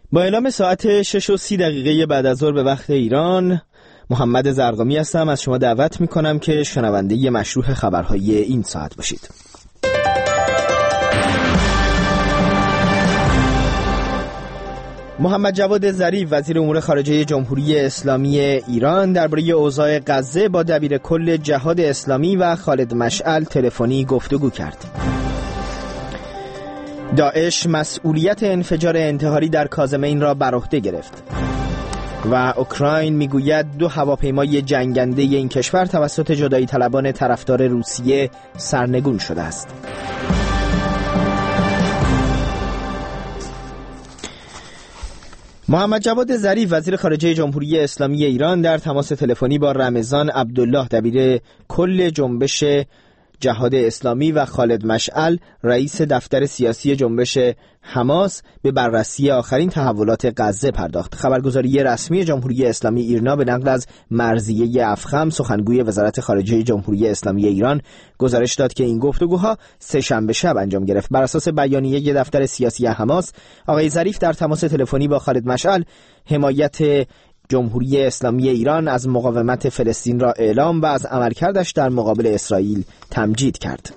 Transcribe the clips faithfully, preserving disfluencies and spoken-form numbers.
با اعلام ساعت شش و سی دقیقه بعد از ظهر به وقت ایران، محمد زرقامی هستم. از شما دعوت میکنم که شنونده مشروح خبرهای این ساعت باشید. محمد جواد ظریف وزیر امور خارجه جمهوری اسلامی ایران درباره اوضاع غزه با دبیر کل جهاد اسلامی و خالد مشعل تلفنی گفتگو کرد. داعش مسئولیت انفجار انتحاری در کاظمین را بر عهده گرفت و اوکراین میگوید دو هواپیمای جنگنده این کشور توسط جدایی طلبان طرفدار روسیه سرنگون شده است. محمد جواد ظریف وزیر خارجه جمهوری اسلامی ایران در تماس تلفنی با رمضان عبدالله دبیر کل جنبش جهاد اسلامی و خالد مشعل رئیس دفتر سیاسی جنبش حماس به بررسی آخرین تحولات غزه پرداخت. خبرگزاری رسمی جمهوری اسلامی ایرنا به نقل از مرضیه افخم سخنگوی وزارت خارجه جمهوری اسلامی ایران گزارش داد که این گفتگوها سه شنبه شب انجام گرفت. بر اساس بیانیه دفتر سیاسی حماس، آقای ظریف در تماس تلفنی با خالد مشعل حمایت جمهوری اسلامی ایران از مقاومت فلسطین را اعلام و از عملکردش در مقابل اسرائیل تمجید کرد.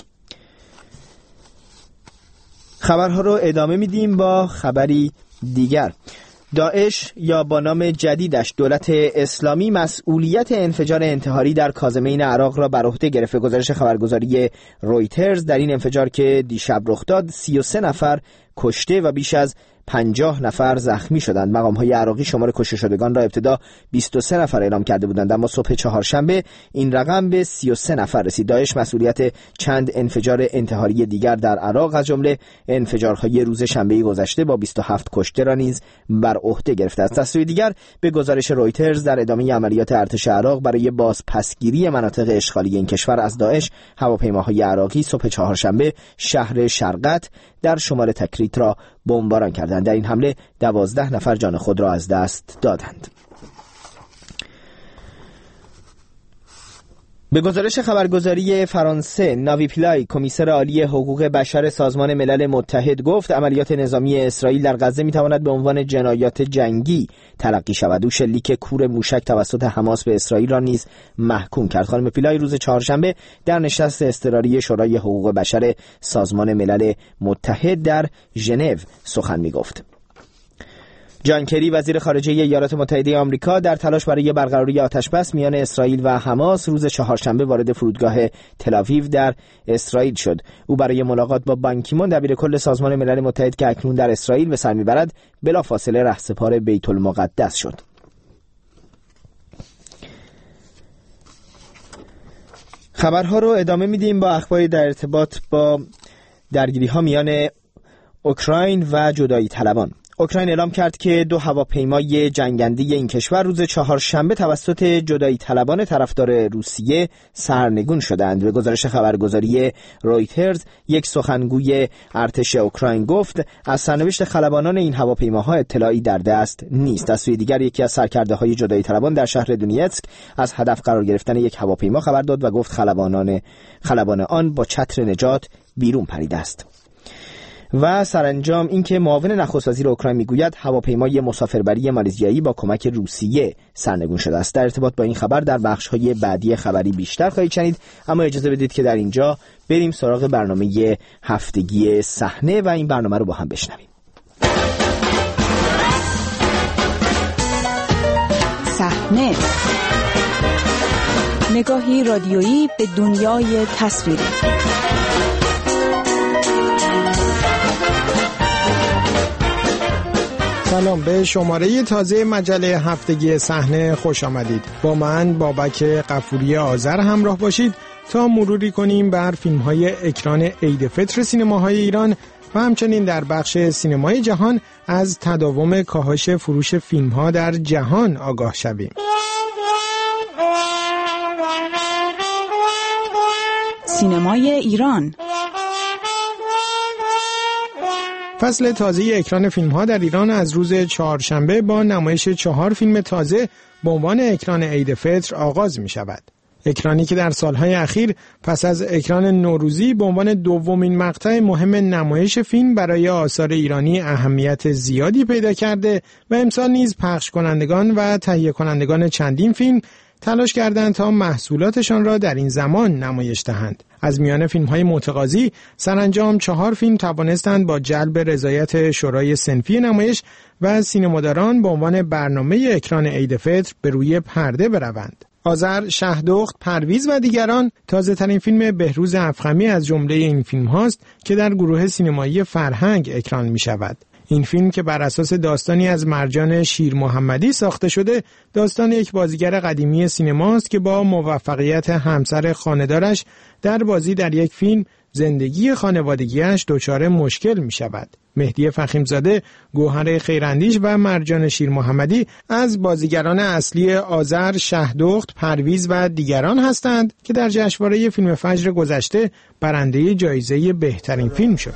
خبرها رو ادامه میدیم با خبری دیگر. داعش یا با نام جدیدش دولت اسلامی مسئولیت انفجار انتحاری در کاظمین عراق را بر عهده گرفت. گزارش خبرگزاری رویترز در این انفجار که دیشب رخ داد سی و سه نفر کشته و بیش از پنجاه نفر زخمی شدند. مقام‌های عراقی شمار کشته شدگان را ابتدا بیست و سه نفر اعلام کرده بودند، اما صبح چهارشنبه این رقم به سی و سه نفر رسید. داعش مسئولیت چند انفجار انتحاری دیگر در عراق از جمله انفجارهای روز شنبه گذشته با بیست و هفت کشته را نیز بر عهده گرفته است. از سوی دیگر به گزارش رویترز در ادامه عملیات ارتش عراق برای بازپسگیری مناطق اشغالی این کشور از داعش، هواپیماهای عراقی صبح چهارشنبه شهر شرقت در شمال تکریت را بمباران کردند. در این حمله دوازده نفر جان خود را از دست دادند. به گزارش خبرگزاری فرانسه، ناوی پیلای کمیسر عالی حقوق بشر سازمان ملل متحد گفت عملیات نظامی اسرائیل در غزه میتواند به عنوان جنایات جنگی تلقی شود. او شلیک کور موشک توسط حماس به اسرائیل را نیز محکوم کرد. خانم پیلای روز چهارشنبه در نشست اضطراری شورای حقوق بشر سازمان ملل متحد در ژنو سخن میگفت. جان کری وزیر خارجه ایالات متحده آمریکا در تلاش برای برقراری آتشبس میان اسرائیل و حماس روز چهارشنبه وارد فرودگاه تل‌آویو در اسرائیل شد. او برای ملاقات با بان کی مون دبیر کل سازمان ملل متحد که اکنون در اسرائیل به سر میبرد بلافاصله رهسپار بیت المقدس شد. خبرها رو ادامه میدیم با اخباری در ارتباط با درگیری‌ها میان اوکراین و جدایی طلبان. اوکراین اعلام کرد که دو هواپیمای جنگنده این کشور روز چهارشنبه توسط جدایی طلبان طرفدار روسیه سرنگون شدند. به گزارش خبرگزاری رویترز، یک سخنگوی ارتش اوکراین گفت از سرنوشت خلبانان این هواپیماها اطلاعی در دست نیست. از سوی دیگر یکی از سرکرده‌های جدایی طلبان در شهر دونیتسک از هدف قرار گرفتن یک هواپیما خبر داد و گفت خلبانان خلبان آن با چتر نجات بیرون پریده است. و سرانجام اینکه معاون نخست وزیر اوکراین میگوید هواپیمای مسافربری مالزیایی با کمک روسیه سرنگون شده است. در ارتباط با این خبر در بخش‌های بعدی خبری بیشتر خواهید شنید، اما اجازه بدید که در اینجا بریم سراغ برنامه هفتگی صحنه و این برنامه رو با هم بشنویم. صحنه، نگاهی رادیویی به دنیای تصویری. سلام، به شماره تازه مجله هفتگی صحنه خوش آمدید. با من بابک غفوری آذر همراه باشید تا مروری کنیم بر فیلم‌های اکران عید فطر سینماهای ایران و همچنین در بخش سینمای جهان از تداوم کاهش فروش فیلم‌ها در جهان آگاه شویم. سینمای ایران. فصل تازه اکران فیلم‌ها در ایران از روز چهارشنبه با نمایش چهار فیلم تازه به عنوان اکران عید فطر آغاز می‌شود. اکرانی که در سالهای اخیر پس از اکران نوروزی به عنوان دومین مقطع مهم نمایش فیلم برای آثار ایرانی اهمیت زیادی پیدا کرده و امسال نیز پخش کنندگان و تهیه کنندگان چندین فیلم تلاش کردند تا محصولاتشان را در این زمان نمایش دهند. از میان فیلم‌های متقاضی سرانجام چهار فیلم توانستند با جلب رضایت شورای صنفی نمایش و سینماداران به عنوان برنامه اکران عید فطر به روی پرده بروند. آذر، شهدخت، پرویز و دیگران تازه‌ترین فیلم بهروز افخمی از جمله این فیلم هاست که در گروه سینمایی فرهنگ اکران می شود. این فیلم که بر اساس داستانی از مرجان شیر محمدی ساخته شده، داستان یک بازیگر قدیمی سینماست که با موفقیت همسر خانه‌دارش در بازی در یک فیلم زندگی خانوادگیش دچار مشکل می شود. مهدی فخیمزاده، گوهر خیراندیش و مرجان شیر محمدی از بازیگران اصلی آذر، شهدخت، پرویز و دیگران هستند که در جشنواره فیلم فجر گذشته برنده جایزه بهترین فیلم شد.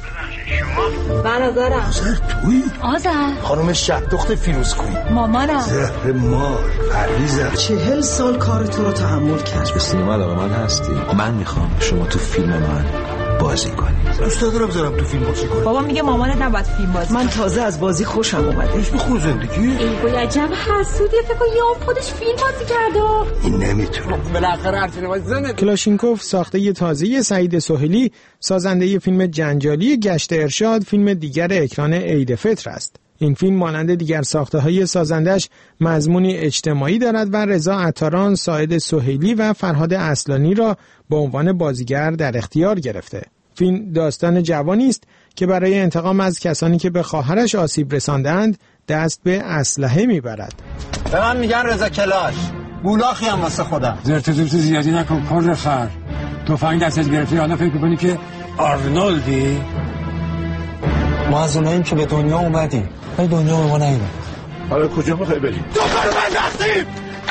من آذرم. آذر تویی؟ آذر خانم شهدخت فیروزکویی. مامانم. زهر مار. پرویزم. چهل سال کار تو رو تحمل کرد. به سینما علاقه من هستی. من میخوام شما تو فیلم من بازی کنید. دوست دارم بذارم تو فیلم بازی کنم. بابا میگه مامانت نباید فیلم بازی. من تازه از بازی خوشم اومده. اسم خوب زندگی؟ ای بای عجب حسودیه، فکر کنم یهو خودش فیلم بازی کرده. این نمیتونه. بالاخره هر سینمایی زنه. کلاشینکوف ساخته تازه سعید سهیلی، سازنده فیلم جنجالی گشت ارشاد، فیلم دیگر اکران عید فطر است. این فیلم مانند دیگر ساخته‌های سازندش مضمونی اجتماعی دارد و رضا عطاران، سعید سهیلی و فرهاد اصلانی را به عنوان بازیگر در اختیار گرفته. فیلم داستان جوانی است که برای انتقام از کسانی که به خواهرش آسیب رساندند دست به اسلحه میبرد. به من میگن رضا کلاش، بولاخی هم واسه خودم. زرت زرت زیادی نکن کار خر. تفنگ دستت گرفتی حالا فکر می‌کنی که آرنولدی؟ ما از اوناییم که به دنیا اومدیم ولی دنیا به ما نیومد. حالا کجا میخوای بریم؟ تو کارو بنداختیم!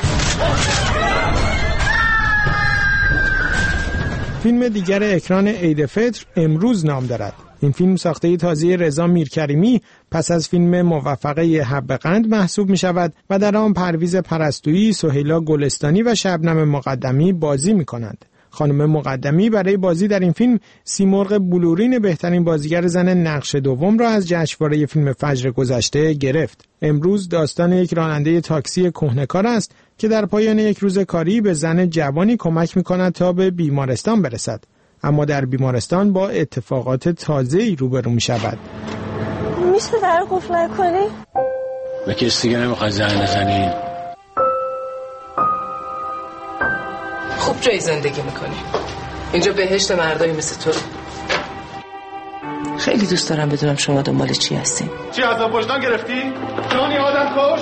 فیلم دیگر اکران عید فطر امروز نام دارد. این فیلم ساخته تازه رضا میرکریمی پس از فیلم موفقه حب قند محسوب می شود و در آن پرویز پرستویی، سهیلا گلستانی و شبنم مقدمی بازی می کنند. خانم مقدمی برای بازی در این فیلم سیمرغ بلورین بهترین بازیگر زن نقش دوم را از جشنواره فیلم فجر گذشته گرفت. امروز داستان یک راننده تاکسی کهنه‌کار است که در پایان یک روز کاری به زن جوانی کمک می‌کند تا به بیمارستان برسد، اما در بیمارستان با اتفاقات تازه‌ای روبرو می‌شود. میشه در قفل نکنی؟ به کسی دیگه نمیخواد زنگ بزنی؟ خوب جایی زندگی میکنی. اینجا بهشت مردایی مثل تو. خیلی دوست دارم بدونم شما دنبال چی هستین. چی عذاب وجدان گرفتی؟ جانی آدم کش؟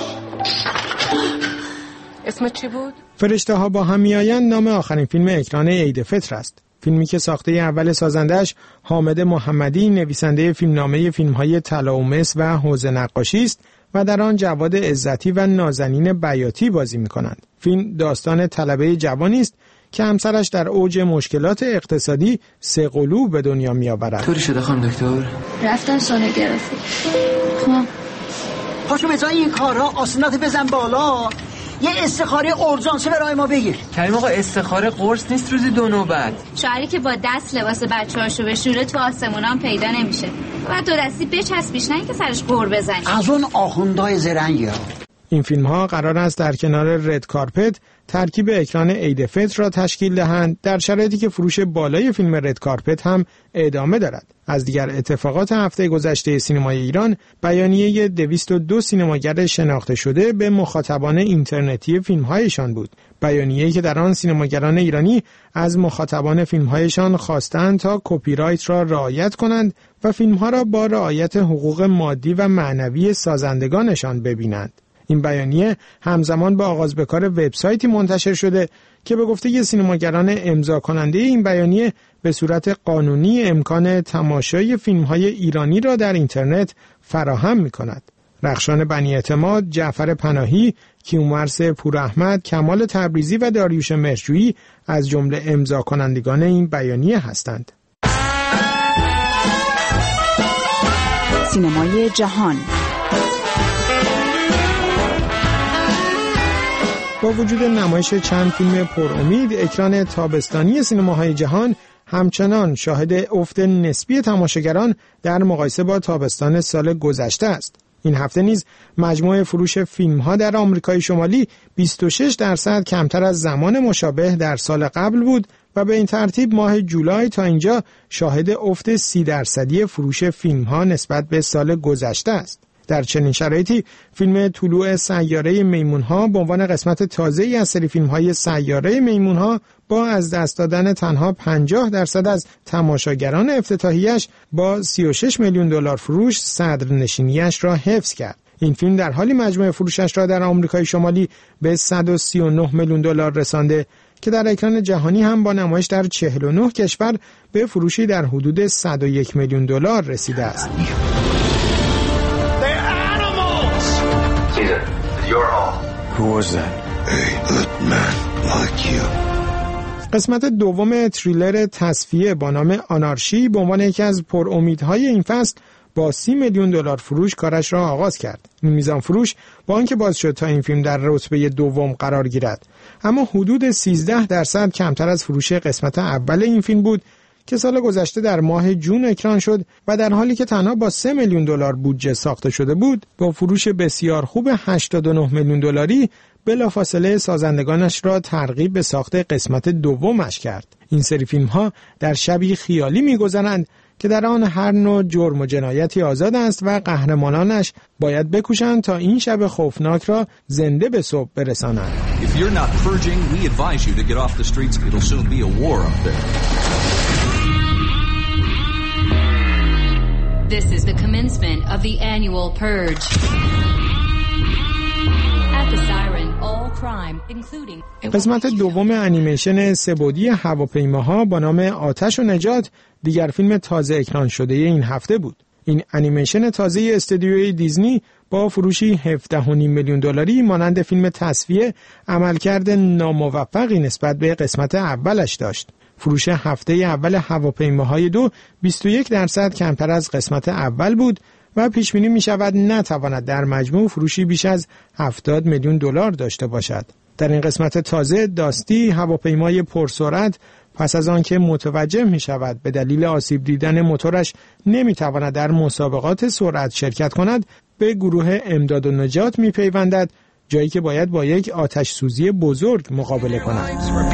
اسمت چی بود؟ فرشته ها با هم میآیند نام آخرین فیلم اکران عید فطر است. فیلمی که ساخته اول سازندش حامد محمدی، نویسنده فیلمنامه فیلم‌های طلا و مس و حوض نقاشی است و در آن جواد عزتی و نازنین بیاتی بازی می‌کنند. فیلم داستان طلبه جوانی است که همسرش در اوج مشکلات اقتصادی سه قلو به دنیا می‌آورد. طوری شده خانم دکتر؟ رفتن سونوگرافی. خب پاشو بزن این کارا، آسونات بزن بالا، یه استخاره اورژانس برای ما بگیر. کریم آقا استخاره قرص نیست روزی دو نوبت. شاعری که با دست لباس بچه‌هاشو بشوره تو آسمونام پیدا نمیشه. بعد دو دستی بچسبیش نه که سرش قور بزنی. از اون آخوندای زرنگی ها. این فیلم ها قرار است در کنار رد کارپت ترکیب اکران عید فطر را تشکیل دهند، در شرایطی که فروش بالای فیلم رد کارپت هم ادامه دارد. از دیگر اتفاقات هفته گذشته سینمای ایران، بیانیه دویست و دو سینماگر شناخته شده به مخاطبان اینترنتی فیلم‌هایشان بود. بیانیه‌ای که در آن سینماگران ایرانی از مخاطبان فیلم‌هایشان خواستند تا کپی رایت را رعایت کنند و فیلم‌ها را با رعایت حقوق مادی و معنوی سازندگانشان ببینند. این بیانیه همزمان با آغاز به کار وبسایتی منتشر شده که به گفته سینماگران امضا کننده این بیانیه به صورت قانونی امکان تماشای فیلم‌های ایرانی را در اینترنت فراهم می‌کند. رخشان بنی اعتماد، جعفر پناهی، کیومرث پوراحمد، کمال تبریزی و داریوش مهرجویی از جمله امضا کنندگان این بیانیه هستند. سینمای جهان با وجود نمایش چند فیلم پر امید، اکران تابستانی سینماهای جهان همچنان شاهد افت نسبی تماشاگران در مقایسه با تابستان سال گذشته است. این هفته نیز مجموع فروش فیلم‌ها در آمریکای شمالی بیست و شش درصد کمتر از زمان مشابه در سال قبل بود و به این ترتیب ماه جولای تا اینجا شاهد افت سی درصدی فروش فیلم‌ها نسبت به سال گذشته است. در چنین شرایطی فیلم طلوع سیاره میمون‌ها به عنوان قسمت تازه‌ای از سری فیلم‌های سیاره میمون‌ها با از دست دادن تنها پنجاه درصد از تماشاگران افتتاحیش با سی و شش میلیون دلار فروش صدرنشینیش را حفظ کرد. این فیلم در حالی مجموع فروشش را در آمریکای شمالی به صد و سی و نه میلیون دلار رسانده که در اکران جهانی هم با نمایش در چهل و نه کشور به فروشی در حدود صد و یک میلیون دلار رسیده است. Who was that? A good man like you. قسمت دوم تریلر تصفیه با نام آنارشی به عنوان یکی از پرامیدهای این فصل با سی میلیون دلار فروش کارش را آغاز کرد. این میزان فروش با آنکه باز شد تا این فیلم در رتبه دوم قرار گیرد، اما حدود سیزده درصد کمتر از فروش قسمت اول این فیلم بود که سال گذشته در ماه جون اکران شد و در حالی که تنها با سه میلیون دلار بودجه ساخته شده بود، با فروش بسیار خوب هشتاد و نه میلیون دلاری بلافاصله سازندگانش را ترغیب به ساخت قسمت دومش کرد. این سری فیلم‌ها در شبی خیالی می‌گذرند که در آن هر نوع جرم و جنایتی آزاد است و قهرمانانش باید بکوشند تا این شب خوفناک را زنده به صبح برسانند. If you're not purging, we advise you to get off the streets. It'll soon be a war up there. This is the commencement of the annual purge. At the siren, all crime, including... قسمت دوم انیمیشن سه‌بعدی هواپیماها با نام آتش و نجات دیگر فیلم تازه اکران شده این هفته بود. این انیمیشن تازه استودیوی دیزنی با فروشی هفده و نیم میلیون دلاری مانند فیلم تصفیه عملکرد ناموفقی نسبت به قسمت اولش داشت. فروش هفته اول هواپیماهای دو بیست و یک درصد کمتر از قسمت اول بود و پیش بینی می شود نتواند در مجموع فروشی بیش از هفتاد میلیون دلار داشته باشد. در این قسمت تازه داستی هواپیمای پرسرعت پس از آنکه متوجه می شود به دلیل آسیب دیدن موتورش نمی تواند در مسابقات سرعت شرکت کند، به گروه امداد و نجات می پیوندد، جایی که باید با یک آتش سوزی بزرگ مقابله کند.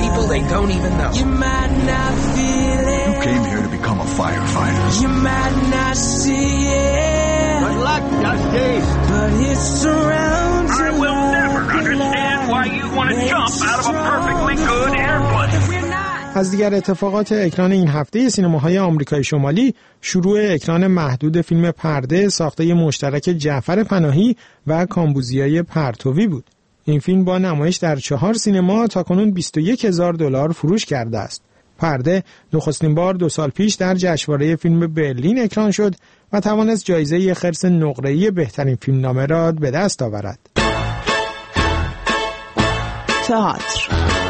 از دیگر اتفاقات اکران این هفته سینماهای آمریکای شمالی شروع اکران محدود فیلم پرده ساخته مشترک جعفر پناهی و کامبوزیای پرتوی بود. این فیلم با نمایش در چهار سینما تاکنون بیست و یک هزار دلار فروش کرده است. پرده نخستین بار دو سال پیش در جشنواره فیلم برلین اکران شد و توانست جایزه خرس نقره‌ای بهترین فیلمنامه را به دست آورد. تئاتر.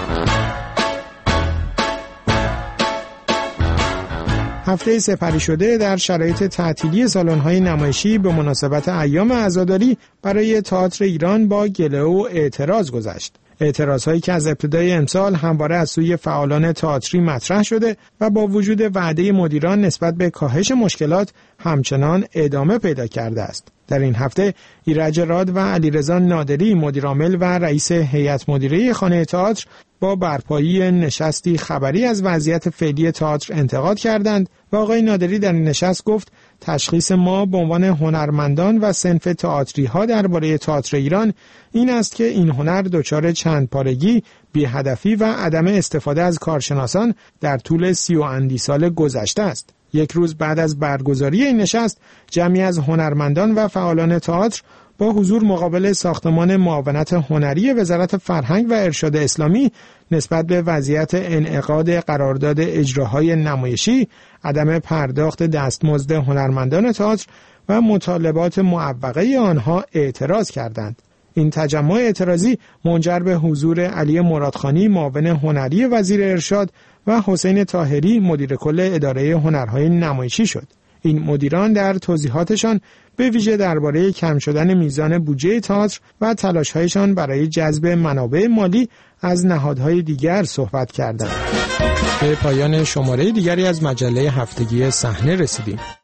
هفته سپری شده در شرایط تعطیلی سالن‌های نمایشی به مناسبت ایام عزاداری برای تئاتر ایران با گله و اعتراض گذشت. اعتراضهایی که از ابتدای امسال همواره از سوی فعالان تئاتری مطرح شده و با وجود وعده مدیران نسبت به کاهش مشکلات همچنان ادامه پیدا کرده است. در این هفته ایرج راد و علیرضا نادری مدیرعامل و رئیس هیئت مدیره خانه تئاتر با برپایی نشستی خبری از وضعیت فعلی تئاتر انتقاد کردند و آقای نادری در این نشست گفت تشخیص ما به عنوان هنرمندان و صنف تئاتری ها درباره تئاتر ایران این است که این هنر دچار چند پارگی، بی‌هدفی و عدم استفاده از کارشناسان در طول سی و اندی سال گذشته است. یک روز بعد از برگزاری این نشست، جمعی از هنرمندان و فعالان تئاتر با حضور مقابل ساختمان معاونت هنری وزارت فرهنگ و ارشاد اسلامی نسبت به وضعیت انعقاد قرارداد اجراهای نمایشی، عدم پرداخت دستمزد هنرمندان تئاتر و مطالبات معوقه آنها اعتراض کردند. این تجمع اعتراضی منجر به حضور علی مرادخانی معاون هنری وزیر ارشاد و حسین طاهری مدیر کل اداره هنرهای نمایشی شد. این مدیران در توضیحاتشان به ویژه درباره کم شدن میزان بودجه تئاتر و تلاش‌هایشان برای جذب منابع مالی از نهادهای دیگر صحبت کردند. به پایان شماره دیگری از مجله هفتگی صحنه رسیدیم.